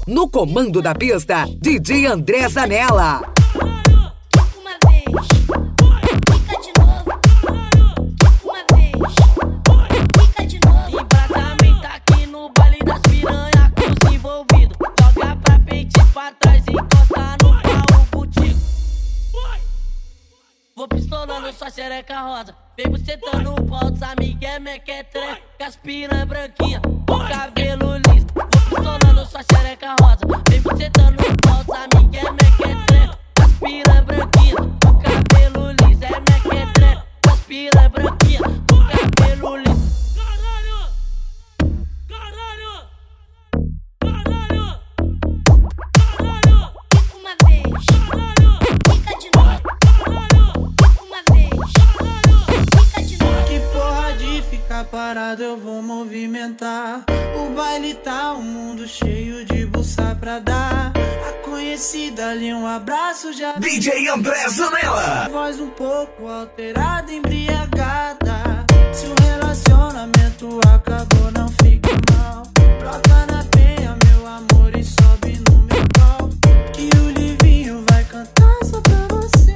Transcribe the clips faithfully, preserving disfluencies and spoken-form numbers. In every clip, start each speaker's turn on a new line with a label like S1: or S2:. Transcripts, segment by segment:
S1: No comando da pista, D J André Zanella.
S2: Uma vez, fica de novo. Uma vez, fica de novo.
S3: Embrasamento aqui no baile das piranha com os envolvidos. Joga pra frente e pra trás, encosta no pau contigo. Vou pistolando sua xereca rosa. Vem bucetando o pau dos amigos, é mequetré. Com as piranha branquinha, o cabelo liso. Vou pistolando sua xereca rosa. Vem bucetando o pau dos amigos, é mequetré. Com as piranha branquinha, o cabelo liso. É mequetré, com as piranha branquinha, o cabelo liso. Caralho! Caralho! Caralho! Caralho!
S2: Uma vez, fica de novo. Uma vez, fica de novo.
S4: Que porra de ficar parado, eu vou movimentar. O baile tá um mundo cheio de buça pra dar. A conhecida ali, um abraço já.
S5: D J André Zanella.
S4: Voz um pouco alterada, embriagada. Se o relacionamento acabou, não fique mal. Brota na penha, meu amor, e sobe no meu pau. Que o Livinho vai cantar só pra você.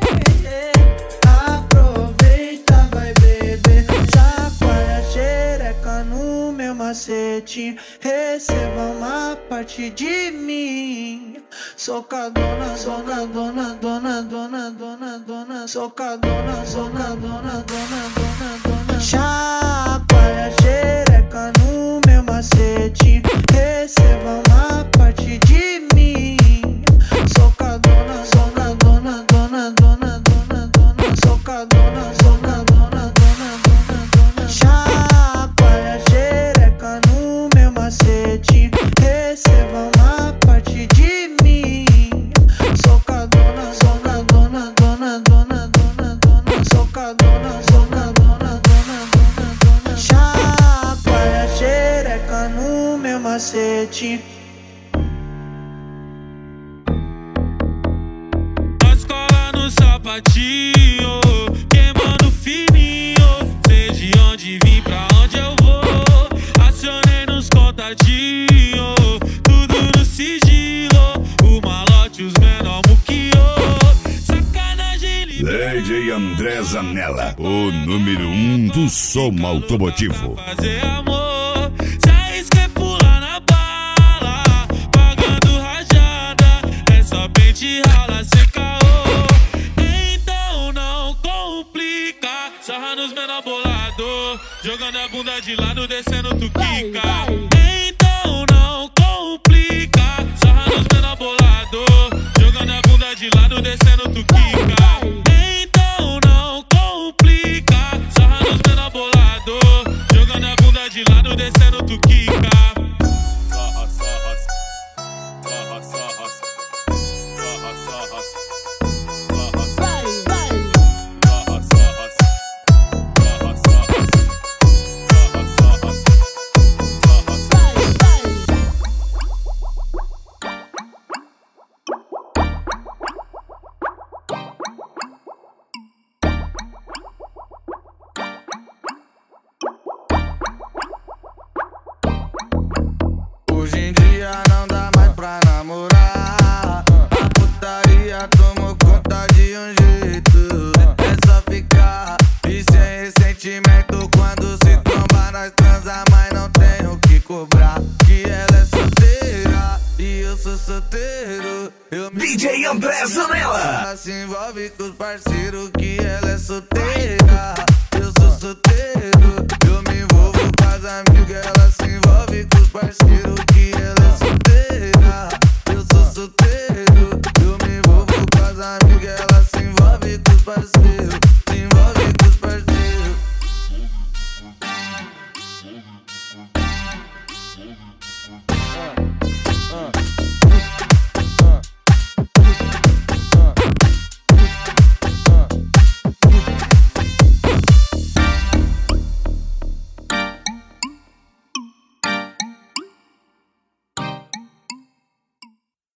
S4: Aproveita, vai beber. Chacoalha a xereca no meu macete. Receba uma parte de mim. Socadona, socadona, dona, dona, dona, dona. Socadona, socadona, dona, dona, dona. Chacoalha a xereca no meu macete. Receba uma parte de mim. Socadona, socadona, dona, dona, dona, dona. Socadona, socadona, dona, dona, dona. Chacoalha a xereca no meu macete. Receba uma parte de mim. Socadona, socadona, dona, dona, dona, dona. Socadona, socadona, dona, dona, dona. Chacoalha a xereca no meu macete.
S6: Nós cola no sapatinho, queimando fininho. Sei de onde vim, pra onde eu vou. Acionei nos contatinhos, tudo no sigilo. O malote, os menor muquiô. Sacanagem
S5: D J André Zanella, o número um do som automotivo.
S6: Fazer amor, se arrisca é pular na bala, pagando rajada, é só pente rala sem caô. Então não complica, sarra nos menor bolado, jogando a bunda de lado, descendo tu quica. Então não complica, sarra nos menor bolado, jogando a bunda de lado, descendo tu quica. Então não complica, sarra nos menor bolado, jogando a bunda de lado, descendo tu quica. Sarra, sarra, sarra, sarra, sarra, sarra, sarra,
S3: Vai, vai.
S6: sarra, sarra, sarra, sarra, sarra, sarra, sarra, sarra.
S7: Hoje em dia não dá mais pra namorar. A putaria tomou conta de um jeito. É só ficar e sem ressentimento. Quando se tromba nós transa, mas não tem o que cobrar. Que ela é solteira e eu sou solteiro. Eu me
S5: D J André Zanella.
S7: Ela se envolve com os parceiros. Que ela é solteira, eu sou solteiro. Eu me envolvo com as amigas. Ela se envolve com os parceiros.